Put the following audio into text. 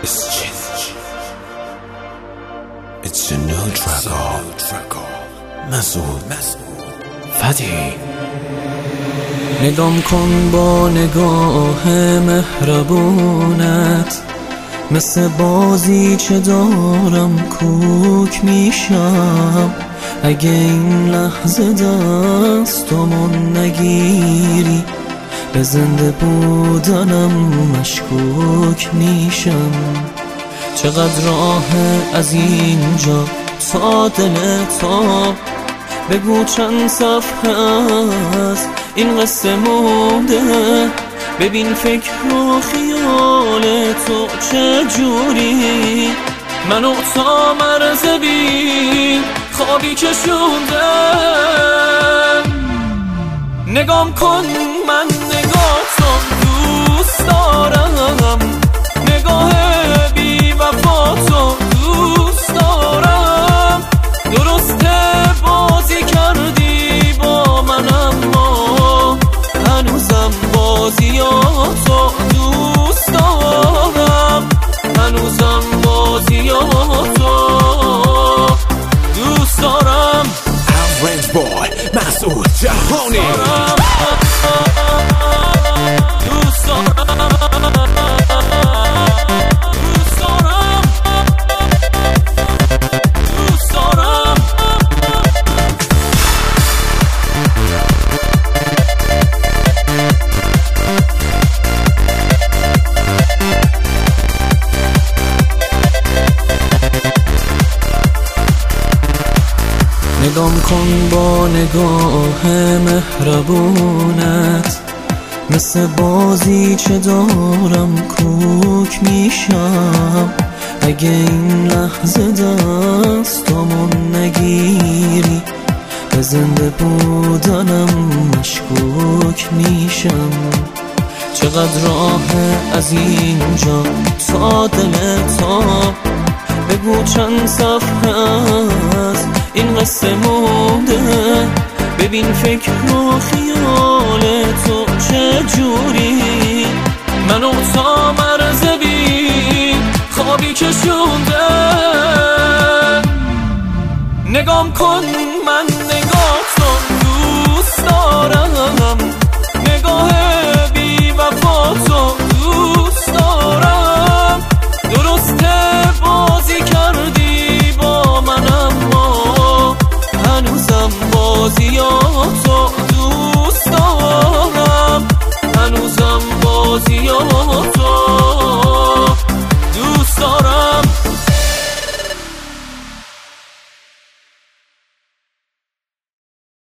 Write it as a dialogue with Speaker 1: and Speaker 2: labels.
Speaker 1: It's a new track. مسعود فتی.
Speaker 2: نگام کن با نگاه مهربونت، مثل بازی چه دارم کوک میشم. اگه این لحظه دستمون نگیری، به زنده بودنم مشکوک میشم. چقدر راه از اینجا تا دل تو، بگو چند صفحه است این قصه مونده. ببین فکر و خیال تو چجوری منو تا مرز بی خوابی کشونده. نگام کن من نگاهتو دوست دارم، نگاه بی وفاتو دوست دارم. درسته بازی کردی با من، اما هنوزم بازیاتو دوست دارم. هنوزم بازیاتو دوست دارم.
Speaker 1: Average boy مسعود جهانی.
Speaker 2: دوست دارم. نگام کن با نگاه مهربونت، مثل بازی چه دارم کوک میشم. اگه این لحظه دستمون نگیری، به زنده بودنم مشکوک میشم. چقدر راه از اینجا تا دل تو، بگو چند صفحه است این قصه مونده. ببین فکر و خیال تو چجوری منو تا مرز بی خوابی کشونده. نگام کن من نگاهتو دوست دارم، نگاه بی وفاتو دوست دارم. درسته بازی کردی با من، اما هنوزم بازیاتو دوست دارم. هنوزم بازیاتو